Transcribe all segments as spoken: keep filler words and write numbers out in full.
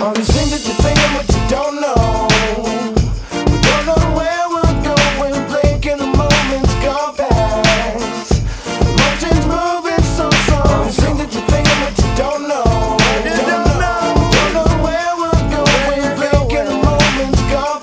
All these things that you're thinking but you don't know. We don't know where we're going, blinking the moments gone past. Emotions moving so slow. All these things that you're thinking but you don't know. You don't know. We don't know where we're going, blinking the moments gone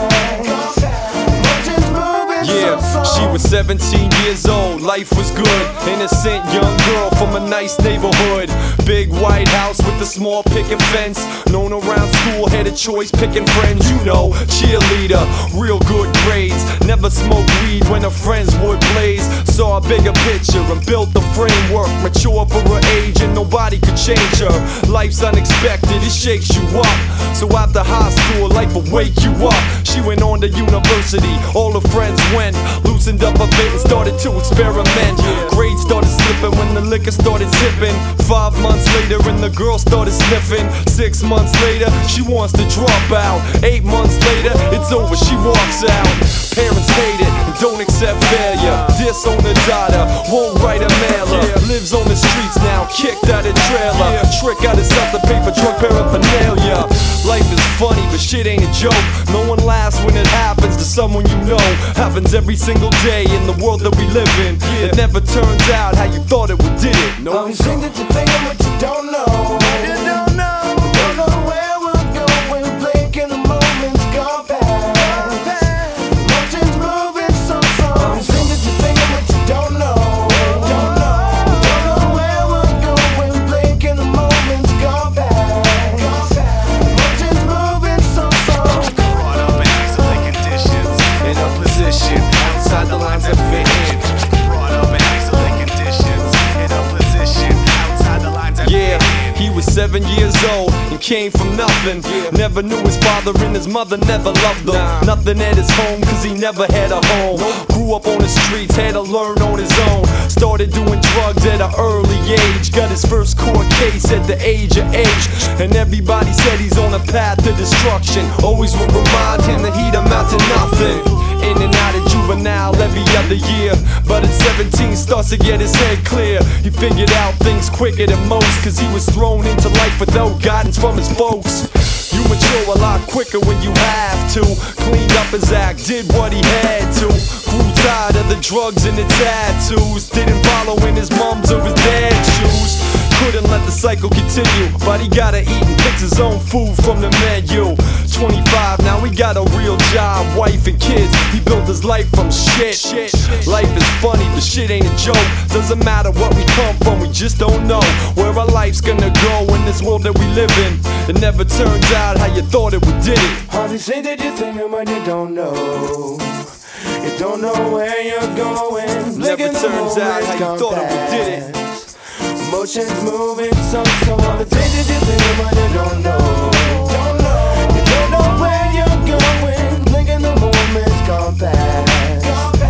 past. Emotions moving so slow. She was seventeen years old, life was good. Innocent young girl from a nice neighborhood. Big white house with a small picket fence. Known around school, had a choice picking friends. You know, cheerleader, real good grades. Never smoked weed when her friends would blaze. Saw a bigger picture and built the framework. Mature for her age and nobody could change her. Life's unexpected, it shakes you up. So after high school, life will wake you up. She went on to university, all her friends went. Loosened up a bit and started to experiment. Grades started slipping when the liquor started zipping. Five months later and the girl started sniffing. Six months later, she wants to drop out. Eight months later, it's over, she walks out. Parents hate it and don't accept failure. Disown the daughter, won't write a mailer. Lives on the streets now, kicked out a trailer. Trick out herself to pay for drug paraphernalia. Life is funny, but shit ain't a joke. No one laughs when it happens to someone you know. Happens every single day in the world that we live in. It never turns out how you thought it would, did it? All these things that you're thinking but you don't know. You don't know. We don't know where we're going, blinking the moments gone past. Emotions moving so slow. All these things that you're thinking but you don't know. You don't know. We don't know where we're going, blinking the moments gone past. Emotions moving so slow. Brought up in isolated conditions, in a position outside the lines that fit in. Brought up in isolated conditions, in a position outside the lines that Yeah, fit in. he was seven years old and came from nothing. Never knew his father and his mother never loved him. Nothing at his home cause he never had a home. Grew up on the streets, had to learn on his own. Started doing drugs at an early age. Got his first court case at the age of eight. And everybody said he's on a path to destruction. Always would remind him that he'd amount to nothing. In and out of juvenile every other year. But at seventeen starts to get his head clear. He figured out things quicker than most, cause he was thrown into life without guidance from his folks. You mature a lot quicker when you have to. Cleaned up his act, did what he had to. Grew tired of the drugs and the tattoos. Didn't follow in his mom's or his dad's shoes. Couldn't let the cycle continue, but he gotta eat and picks his own food from the menu. Twenty-five, now he got a real job, wife and kids. He built his life from shit. Life is funny, but shit ain't a joke. Doesn't matter what we come from, we just don't know where our life's gonna go in this world that we live in. It never turns out how you thought it would, did it? All these things that you're thinking but you don't know. You don't know where you're going. Never Blinking the turns out how you moments thought gone it would, did it? past. Emotions moving so slow. All the things that you're thinking but you don't know. Don't know. You don't know where you're going. Blinking the moments gone past.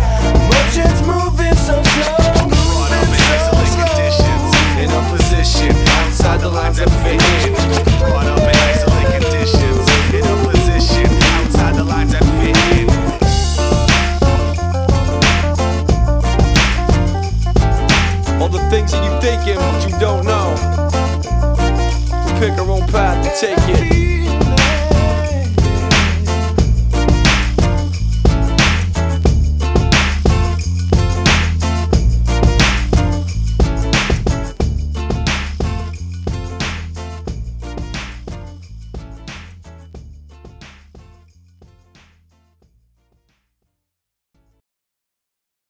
Emotions moving so slow. Brought up in isolated conditions, in a position outside the lines that fit in. Brought up in isolated conditions, in a position outside the lines that fit in. All the things that you thinking but you don't know. Pick our own path to take it.